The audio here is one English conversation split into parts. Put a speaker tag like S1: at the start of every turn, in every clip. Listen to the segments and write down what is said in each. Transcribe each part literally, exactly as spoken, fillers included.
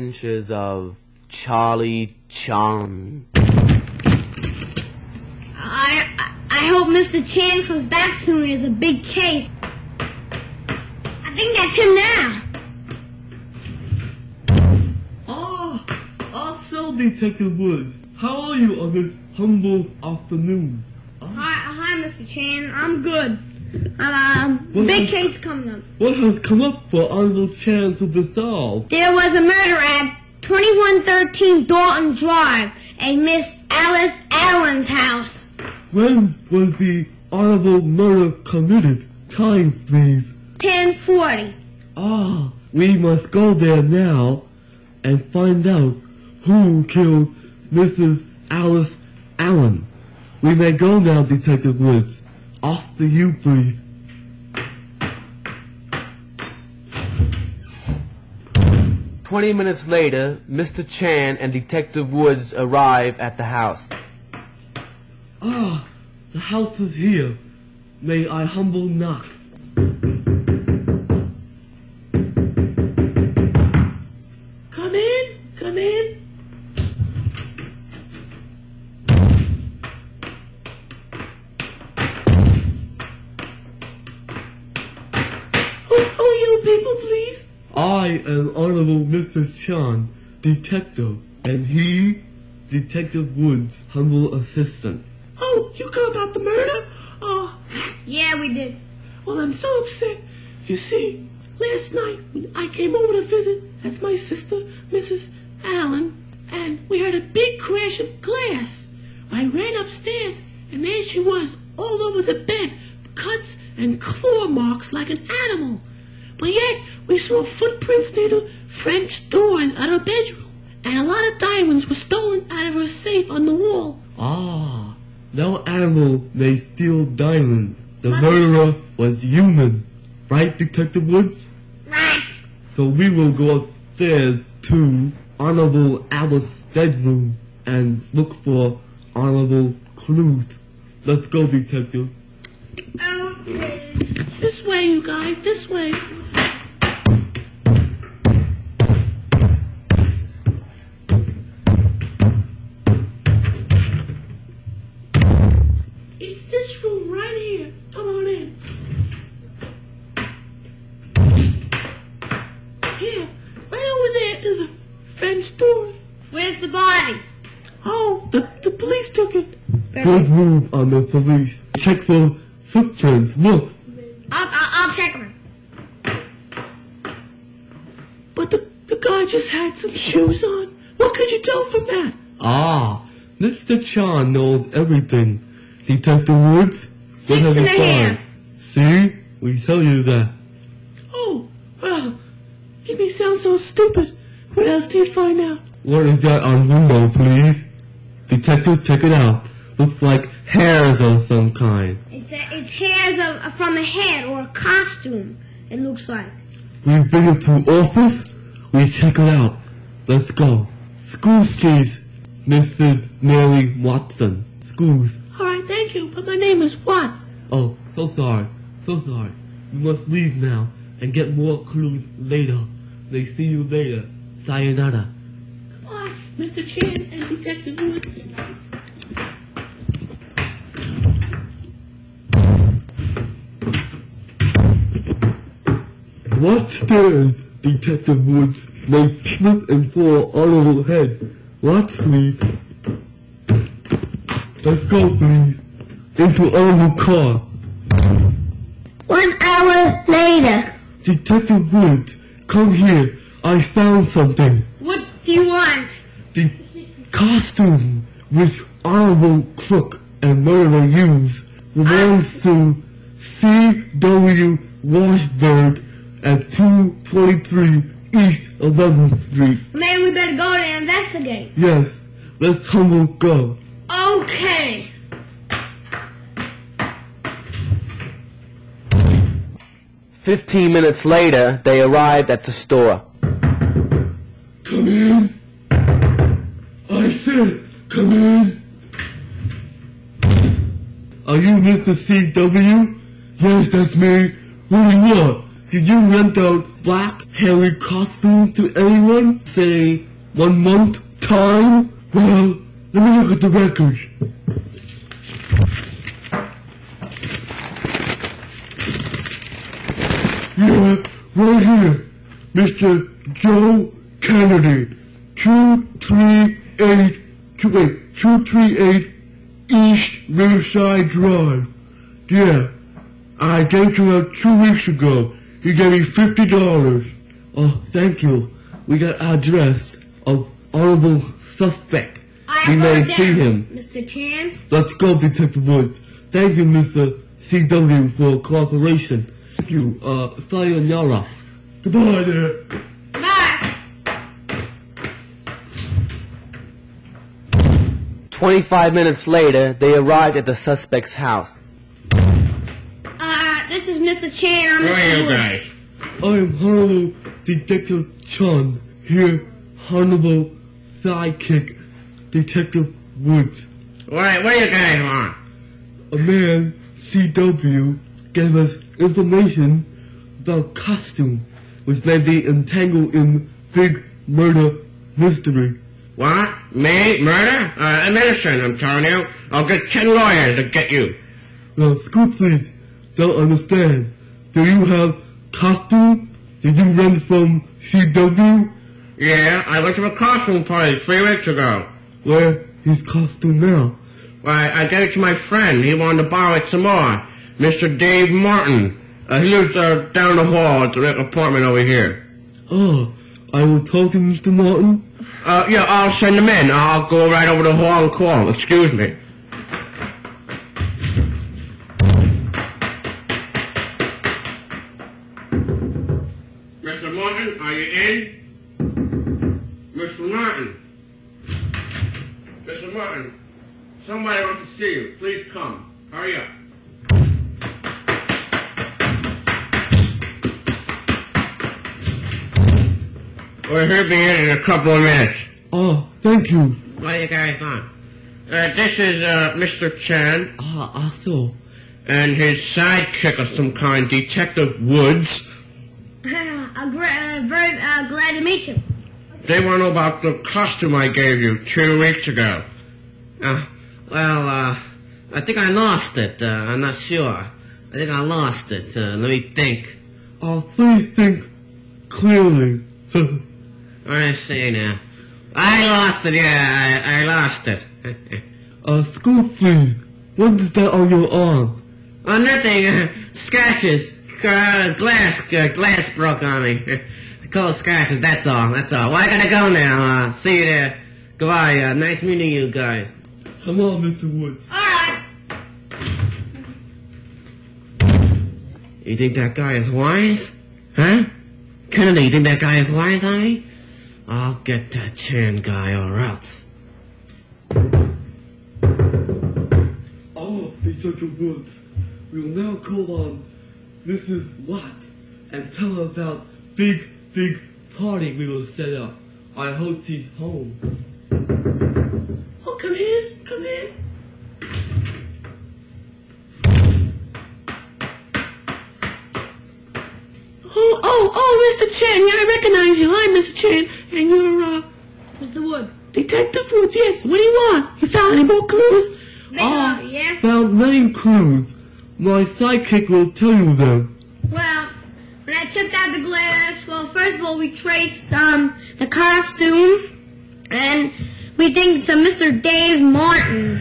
S1: Adventures of Charlie Chan.
S2: I, I hope Mister Chan comes back soon. It's a big case. I think that's him now.
S3: Ah, ah, so Detective Woods. How are you on this humble afternoon? Ah.
S2: Hi, hi, Mister Chan. I'm good. Um, big
S3: has,
S2: case coming up.
S3: What has come up for Honorable Chan to be solved?
S2: There was a murder at twenty-one thirteen Dalton Drive at Miss Alice Allen's house.
S3: When was the honorable murder committed? Time, please.
S2: ten forty.
S3: Ah, we must go there now and find out who killed Missus Alice Allen. We may go now, Detective Woods. Off to you, please.
S1: Twenty minutes later, Mister Chan and Detective Woods arrive at the house.
S3: Ah, the house is here. May I humble knock? Come in, come in. Who, who are you people, please? I am Honorable Mister Chan, detective, and he, Detective Woods, humble assistant. Oh, you come about the murder? Oh,
S2: Yeah, we did.
S3: well, I'm so upset. You see, last night when I came over to visit as my sister, Missus Allen, and we heard a big crash of glass. I ran upstairs, and there she was, all over the bed, cuts and claw marks like an animal. But yet, we saw footprints near the French door at her bedroom, and a lot of diamonds were stolen out of her safe on the wall. Ah, no animal may steal diamonds. The murderer was human. Right, Detective Woods?
S2: Right.
S3: So we will go upstairs to Honorable Alice's bedroom and look for honorable clues. Let's go, Detective.
S2: Okay.
S3: This way, you guys, this way. It's this room right here. Come on in. Here, right over there is a French door.
S2: Where's the body?
S3: Oh, the, the police took it. Good move on the police. Check for footprints. Look.
S2: I'll, I'll, I'll check her.
S3: But the, the guy just had some shoes on. What could you tell from that? Ah, Mister Chan knows everything. Detective Woods,
S2: Six and a half.
S3: See? We tell you that. Oh, well, made me sound so stupid. What else do you find out? What is that on window, please? Detective, check it out. Looks like hairs of some kind.
S2: It's, a, it's hairs of, from a head or a costume, it looks like.
S3: We bring it to office, we check it out. Let's go. Schools, please, Missus Mary Watson. Schools. Alright, thank you, but my name is what? Oh, so sorry, so sorry. We must leave now and get more clues later. They see you later. Sayonara. Come on, Mister Chan and Detective Woods. What stairs, Detective Woods, may slip and fall on her head? Watch, please. Let's go, please. Into our car.
S2: One hour later.
S3: Detective Woods, come here. I found something.
S2: What do you want?
S3: The costume which Honorable Crook and murderer used belongs to C W Washburn at two twenty-three East eleventh Street.
S2: Maybe we better go to investigate.
S3: Yes, let's humble go.
S2: Okay.
S1: Fifteen minutes later, they arrived at the store.
S3: Come in. I said, come in. Are you Mister C W? Yes, that's me. What do you want? did you rent out Black Harry costume to anyone, say, one month time? Well, let me look at the records. Yeah, right here. Mister Joe Kennedy. two three eight, wait, two three eight East Riverside Drive. Yeah, I gave you out two weeks ago. You gave me fifty dollars. Oh, thank you. We got address of honorable suspect.
S2: I
S3: We may
S2: wrote
S3: see
S2: down,
S3: him.
S2: Mister Chan.
S3: Let's go, Detective Woods. Thank you, Mister C W, for cooperation. Thank you, uh, sayonara. Goodbye there.
S2: Bye.
S1: Twenty-five minutes later, they arrived at the suspect's house.
S2: Uh, this is Mister Chan. I'm
S4: Who are
S2: Mister
S4: you
S2: Wood.
S4: guys?
S3: I'm Honorable Detective Chun, here, Honorable Sidekick, Detective Woods.
S4: What, what do you guys want?
S3: A man, C W, gave us information about costume, which may be entangled in big murder mystery.
S4: What? Me? Murder? Uh, I'm innocent, I'm telling you. I'll get ten lawyers to get you.
S3: Now, school please don't understand. Do you have costume? Did you rent from C W?
S4: Yeah, I went to a costume party three weeks ago.
S3: Where his costume now?
S4: Why, I gave it to my friend. He wanted to borrow it some more. Mister Dave Martin. Uh, he lives uh, down the hall at the apartment over here.
S3: Oh, I will talk to Mister Martin.
S4: Uh, yeah, I'll send him in. I'll go right over the hall and call him. Excuse me. Mister Martin, are you in? Mister Martin. Mister Martin, somebody wants to see you. Please come. Hurry up. We'll he'll be in in a couple of minutes.
S3: Oh, thank you.
S4: What are you guys on? Uh, this is, uh, Mister Chan
S3: Ah, also.
S4: and his sidekick of some kind, Detective Woods.
S2: I'm gra- uh, very uh, glad to meet you.
S4: They want to know about the costume I gave you two weeks ago.
S5: Uh, well, uh, I think I lost it. Uh, I'm not sure. I think I lost it. Uh, let me think.
S3: Oh, please think clearly.
S5: I see now. I lost it, yeah, I, I lost it.
S3: uh, school please. What is that on your arm?
S5: Oh, nothing. Uh, scratches. Uh, glass. Uh, glass broke on me. Cold scratches, that's all, that's all. Well, I gotta go now. Uh, see you there. Goodbye. Uh, nice meeting you guys.
S3: Come on, Mister Woods.
S2: All right.
S5: You think that guy is wise? Huh? Kennedy, you think that guy is wise on me? I'll get that Chan guy or else.
S3: Oh, Detective Woods. We will now call on Missus Watt and tell her about big, big party we will set up. I hope she's home.
S6: Oh, come in, come in. Oh, oh, oh, Mister Chan, yeah, I recognize you. Hi, Mister Chan, and you're, uh,
S2: Mister Wood.
S6: Detective Woods, yes. What do you want? You found any more clues?
S2: Big
S3: Ah.
S2: uh, yeah?
S3: Found many clues. My sidekick will tell you them.
S2: Well, when I chipped out the glass, well, first of all, we traced um the costume, and we think it's a Mister Dave Martin.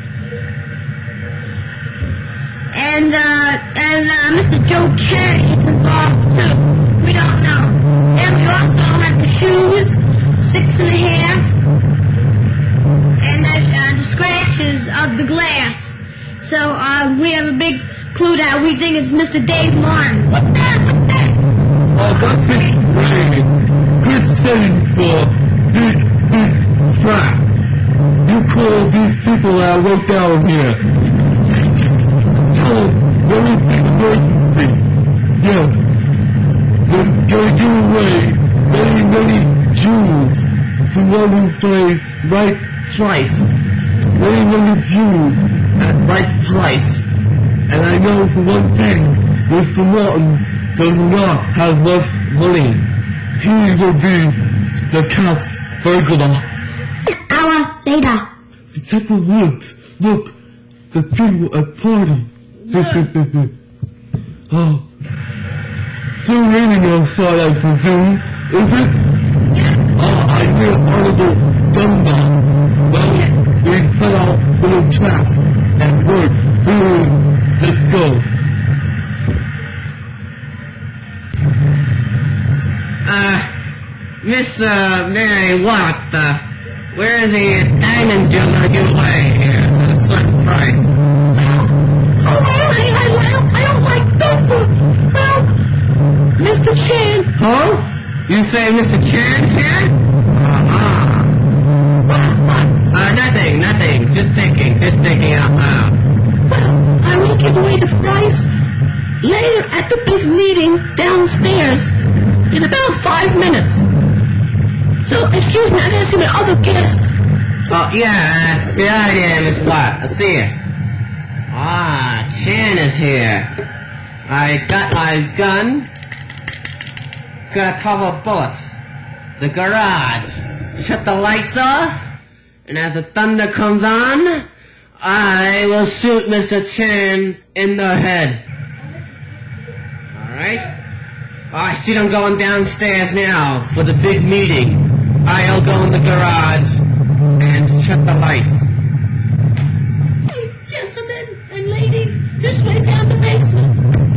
S2: And, uh, and, uh, Mister Joe Kennedy's involved, too. We don't know. And we also have the shoes, six and a half, and the, uh, the scratches of the glass. So, uh, we have a big clue that we think it's Mister Dave Martin. What's that? What's that?
S3: Oh, that's it. Right. Good setting for big, big trap. You call these people I wrote down here. Oh, very big emergency. Yeah. They're gonna give away many, many jewels to one who plays right price. Many, many jewels at right price. And I know for one thing, Mister Martin
S7: does not have much money. He will be the top burglar.
S2: An hour later.
S7: Detective Woods, look, the people at party. Oh, still raining outside, I presume, is it?
S2: Yeah.
S7: Oh, I hear audible thunder. Well, we fell out with a trap and work. Boom, let's go.
S5: Uh, Miss, uh, Mary Watt, uh, where is the diamond jeweler you away here at a certain price?
S6: Oh, Mary, I, I, don't, I don't like tofu. Well, Mister Chan.
S5: Huh? You say Mister Chan's here? Uh-huh. Uh, nothing, nothing. Just thinking, just thinking out loud.
S6: Well, I will give away the price later at the big meeting downstairs in about five minutes. So, excuse me, I'm asking my other guests.
S5: Oh, yeah, uh, the idea, Miss Watt. I see you. Ah, Chan is here. I got my gun. Got a couple of bullets. The garage. Shut the lights off. And as the thunder comes on, I will shoot Mister Chan in the head. Alright? Oh, I see them going downstairs now for the big meeting. I'll go in the garage and shut the lights.
S6: Hey, gentlemen and ladies, this way down the basement.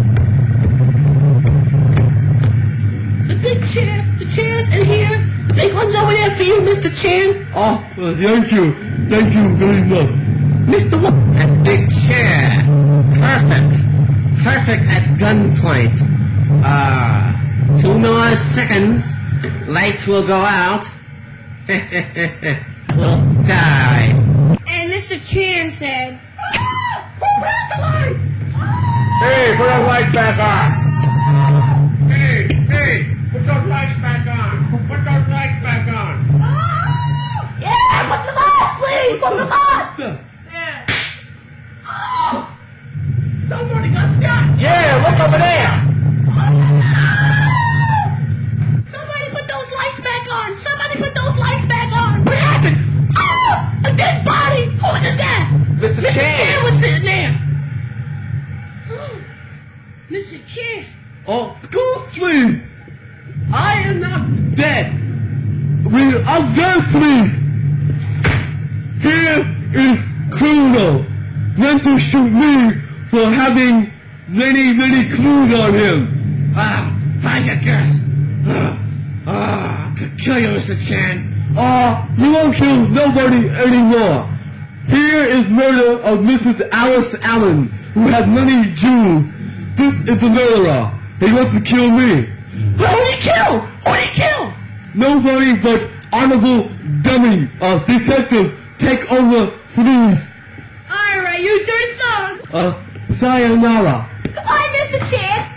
S6: The big chair, the chairs in here. The big one's over there for you, Mister Chan.
S7: Oh, well, thank you. Thank you very much.
S6: Mister What?
S5: That big chair. Perfect. Perfect at gunpoint. Ah, uh, two more seconds. Lights will go out. We'll die.
S2: And Mister Chan said,
S6: Ah! Who ran the lights?
S4: Hey, put those lights back on. Hey, hey, put those lights back on. Put those lights back on.
S6: Ah! Yeah, put them on, please, put them on.
S2: yeah.
S6: Oh! Somebody got shot.
S4: Yeah, look over there.
S6: Somebody put those lights back on! Somebody put those lights back on! What happened? Oh! A dead body! Whose is that?
S1: Mister
S6: Mister
S1: Chan.
S6: Chan was sitting there!
S2: Mister Chan.
S7: Oh, excuse me. I am not dead. We are dead, please. Here is criminal. Meant to shoot me for having many, many clues on him.
S5: Ah, how's your guess? Ah, ah, I could kill you, Mister Chan.
S7: Uh, you won't kill nobody anymore. Here is murder of Missus Alice Allen, who has many jewels. This is the murderer. He wants to kill me.
S6: But who did he kill? Who did he kill?
S7: Nobody but Honorable Dummy, uh, Detective, take over, please.
S2: Alright, you dirty thug.
S7: Uh, sayonara.
S2: Goodbye, Mister Chan.